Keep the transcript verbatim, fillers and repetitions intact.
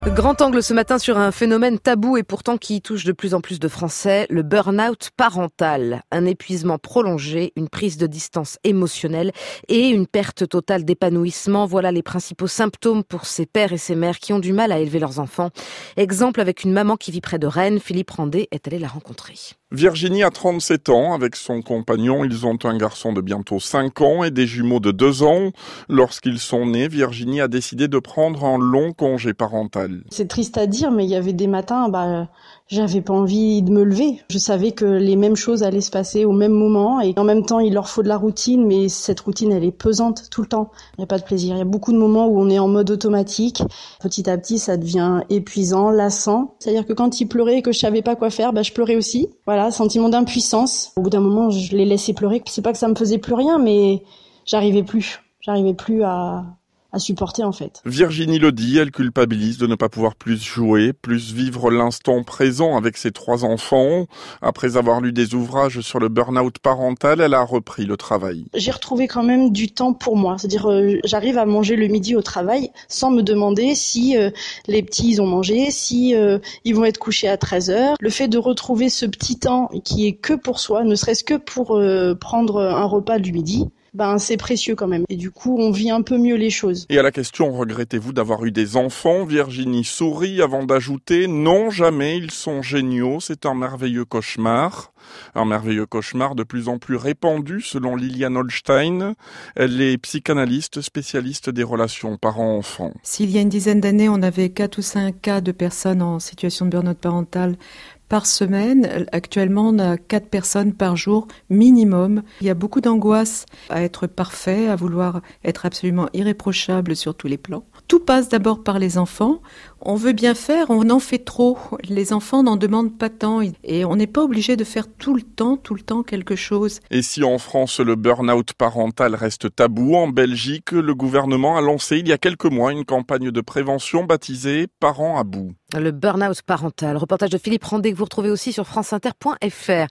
Grand angle ce matin sur un phénomène tabou et pourtant qui touche de plus en plus de Français, le burn-out parental. Un épuisement prolongé, une prise de distance émotionnelle et une perte totale d'épanouissement. Voilà les principaux symptômes pour ces pères et ces mères qui ont du mal à élever leurs enfants. Exemple avec une maman qui vit près de Rennes, Philippe Randet est allé la rencontrer. Virginie a trente-sept ans. Avec son compagnon, ils ont un garçon de bientôt cinq ans et des jumeaux de deux ans. Lorsqu'ils sont nés, Virginie a décidé de prendre un long congé parental. C'est triste à dire, mais il y avait des matins, bah, j'avais pas envie de me lever. Je savais que les mêmes choses allaient se passer au même moment et en même temps, il leur faut de la routine, mais cette routine, elle est pesante tout le temps. Il n'y a pas de plaisir. Il y a beaucoup de moments où on est en mode automatique. Petit à petit, ça devient épuisant, lassant. C'est-à-dire que quand ils pleuraient et que je savais pas quoi faire, bah, je pleurais aussi. Voilà, sentiment d'impuissance. Au bout d'un moment, je les laissais pleurer. C'est pas que ça me faisait plus rien, mais j'arrivais plus. J'arrivais plus à... à supporter en fait. Virginie le dit, elle culpabilise de ne pas pouvoir plus jouer, plus vivre l'instant présent avec ses trois enfants. Après avoir lu des ouvrages sur le burn-out parental, elle a repris le travail. J'ai retrouvé quand même du temps pour moi, c'est-à-dire euh, j'arrive à manger le midi au travail sans me demander si euh, les petits ils ont mangé, si euh, ils vont être couchés à treize heures. Le fait de retrouver ce petit temps qui est que pour soi, ne serait-ce que pour euh, prendre un repas du midi, ben c'est précieux quand même. Et du coup, on vit un peu mieux les choses. Et à la question « Regrettez-vous d'avoir eu des enfants ?» Virginie sourit avant d'ajouter « Non, jamais, ils sont géniaux, c'est un merveilleux cauchemar. » Un merveilleux cauchemar de plus en plus répandu selon Liliane Holstein. Elle est psychanalyste, spécialiste des relations parents-enfants. S'il y a une dizaine d'années, on avait quatre ou cinq cas de personnes en situation de burn-out parental par semaine. Actuellement, on a quatre personnes par jour minimum. Il y a beaucoup d'angoisse à être parfait, à vouloir être absolument irréprochable sur tous les plans. Tout passe d'abord par les enfants. On veut bien faire, on en fait trop. Les enfants n'en demandent pas tant et on n'est pas obligé de faire tout le temps, tout le temps quelque chose. Et si en France le burn-out parental reste tabou, en Belgique, le gouvernement a lancé il y a quelques mois une campagne de prévention baptisée « Parents à bout ». Le burn-out parental, reportage de Philippe Randet que vous retrouvez aussi sur franceinter point fr.